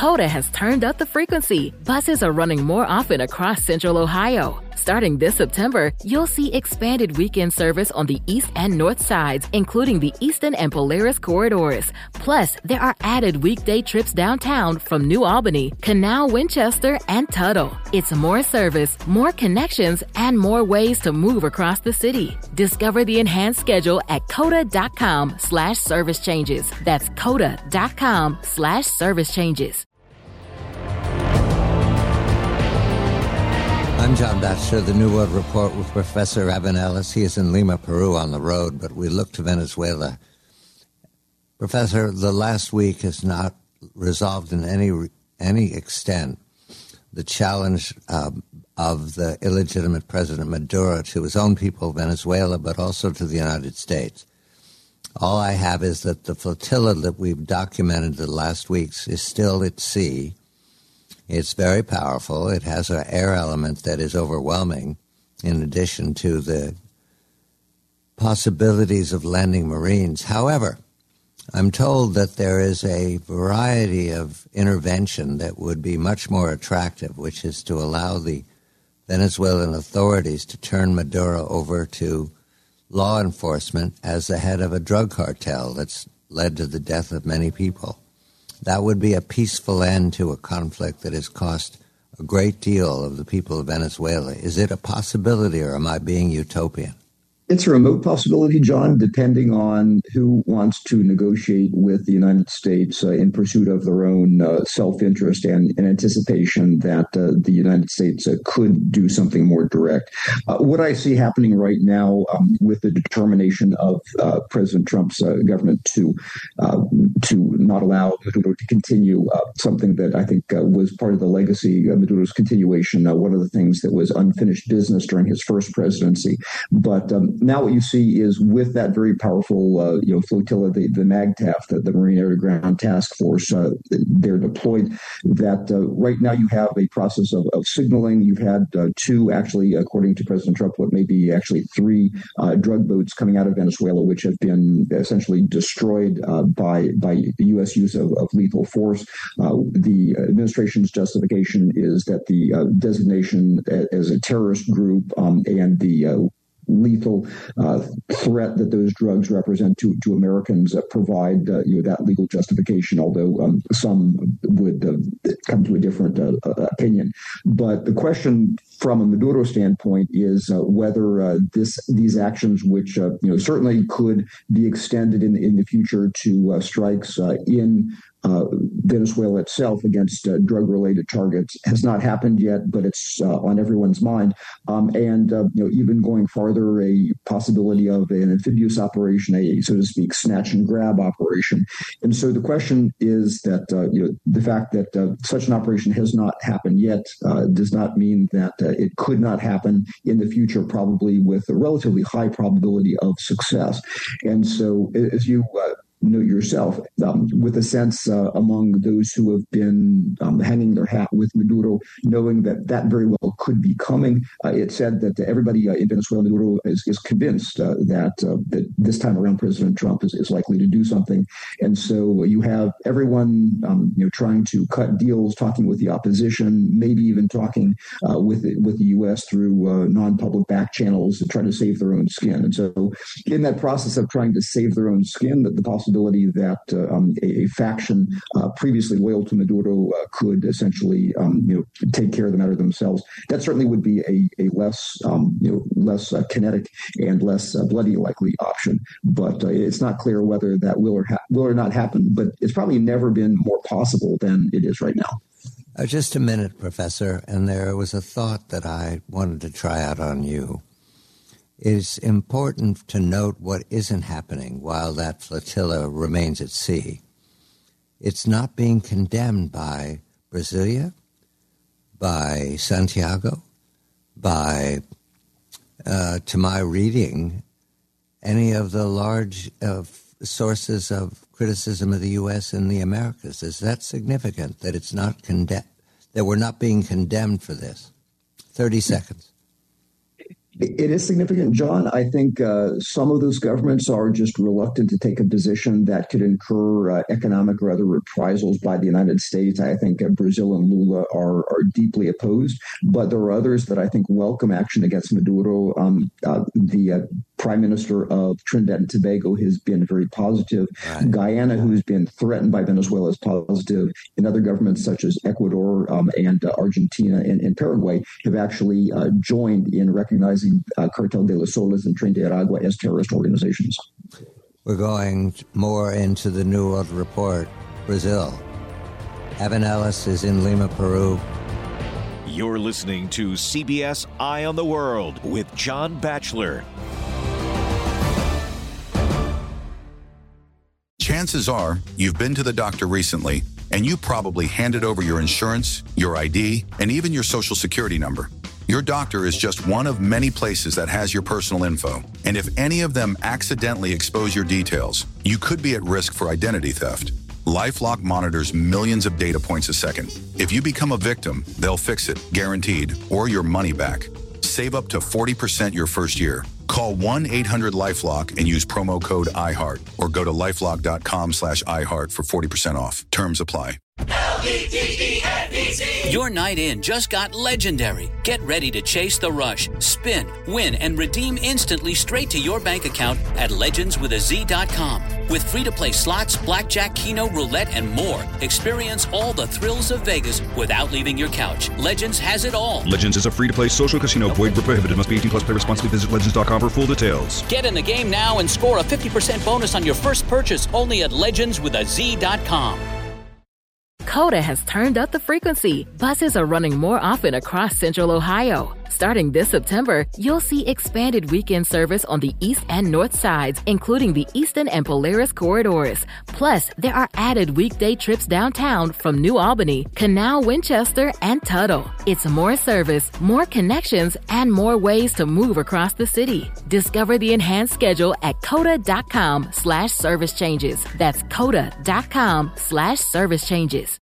Coda has turned up the frequency. Buses are running more often across Central Ohio. Starting this September, you'll see expanded weekend service on the east and north sides, including the Eastern and Polaris corridors. Plus, there are added weekday trips downtown from New Albany, Canal, Winchester, and Tuttle. It's more service, more connections, and more ways to move across the city. Discover the enhanced schedule at coda.com/service changes. That's coda.com/service changes. I'm John Batchelor, the New World Report with Professor Evan Ellis. He is in Lima, Peru on the road, but we look to Venezuela. Professor, the last week has not resolved in any extent the challenge of the illegitimate President Maduro to his own people, Venezuela, but also to the United States. All I have is that the flotilla that we've documented the last weeks is still at sea. It's very powerful. It has an air element that is overwhelming, in addition to the possibilities of landing Marines. However, I'm told that there is a variety of intervention that would be much more attractive, which is to allow the Venezuelan authorities to turn Maduro over to law enforcement as the head of a drug cartel that's led to the death of many people. That would be a peaceful end to a conflict that has cost a great deal of the people of Venezuela. Is it a possibility, or am I being utopian? It's a remote possibility, John, depending on who wants to negotiate with the United States in pursuit of their own self-interest and in anticipation that the United States could do something more direct. What I see happening right now with the determination of President Trump's government to not allow Maduro to continue something that I think was part of the legacy of Maduro's continuation, one of the things that was unfinished business during his first presidency. But now what you see is with that very powerful flotilla, the MAGTF, the Marine Air to Ground Task Force, they're deployed, that right now you have a process of signaling. You've had two, actually, according to President Trump, what may be actually three drug boats coming out of Venezuela, which have been essentially destroyed by the U.S. use of lethal force. The administration's justification is that the designation as a terrorist group and the lethal threat that those drugs represent to Americans provide that legal justification, although some would come to a different opinion. But the question from a Maduro standpoint is whether these actions, which certainly could be extended in the future to strikes in Venezuela itself against drug-related targets, has not happened yet, but it's on everyone's mind. And even going farther, a possibility of an amphibious operation, a, so to speak, snatch and grab operation. And so the question is that the fact that such an operation has not happened yet does not mean that it could not happen in the future, probably with a relatively high probability of success. And so as you note yourself, with a sense among those who have been hanging their hat with Maduro, knowing that very well could be coming. It said that everybody in Venezuela, Maduro is convinced that this time around President Trump is likely to do something. And so you have everyone trying to cut deals, talking with the opposition, maybe even talking with the U.S. through non-public back channels to try to save their own skin. And so in that process of trying to save their own skin, the possibility that a faction previously loyal to Maduro could essentially take care of the matter themselves. That certainly would be a less kinetic and less bloody likely option. But it's not clear whether that will or not happen. But it's probably never been more possible than it is right now. Just a minute, Professor, and there was a thought that I wanted to try out on you. It's important to note what isn't happening while that flotilla remains at sea. It's not being condemned by Brasilia, by Santiago, by, to my reading, any of the large sources of criticism of the U.S. in the Americas. Is that significant that it's not condemned, that we're not being condemned for this? 30 seconds. It is significant, John. I think some of those governments are just reluctant to take a position that could incur economic or other reprisals by the United States. I think Brazil and Lula are deeply opposed, but there are others that I think welcome action against Maduro. The Prime Minister of Trinidad and Tobago has been very positive. Right. Guyana, who's been threatened by Venezuela, is positive. And other governments such as Ecuador and Argentina and Paraguay have actually joined in recognizing Cartel de los Soles and Tren de Aragua as terrorist organizations. We're going more into the New World Report. Brazil. Evan Ellis is in Lima, Peru. You're listening to CBS Eye on the World with John Batchelor. Chances are you've been to the doctor recently, and you probably handed over your insurance, your ID, and even your social security number. Your doctor is just one of many places that has your personal info, and if any of them accidentally expose your details, you could be at risk for identity theft. LifeLock monitors millions of data points a second. If you become a victim, they'll fix it, guaranteed, or your money back. Save up to 40% your first year. Call 1-800-LifeLock and use promo code iHeart, or go to lifelock.com/iHeart for 40% off. Terms apply. LEGENDZ. Your night in just got legendary. Get ready to chase the rush, spin, win, and redeem instantly straight to your bank account at legendswithaz.com. With free-to-play slots, blackjack, keno, roulette, and more, experience all the thrills of Vegas without leaving your couch. Legends has it all. Legends is a free-to-play social casino. Void where prohibited. Must be 18 plus. Play responsibly. Visit legends.com for full details. Get in the game now and score a 50% bonus on your first purchase only at legendswithaz.com. Coda has turned up the frequency. Buses are running more often across Central Ohio. Starting this September, you'll see expanded weekend service on the east and north sides, including the Eastern and Polaris corridors. Plus, there are added weekday trips downtown from New Albany, Canal, Winchester, and Tuttle. It's more service, more connections, and more ways to move across the city. Discover the enhanced schedule at coda.com/service changes. That's coda.com/service changes.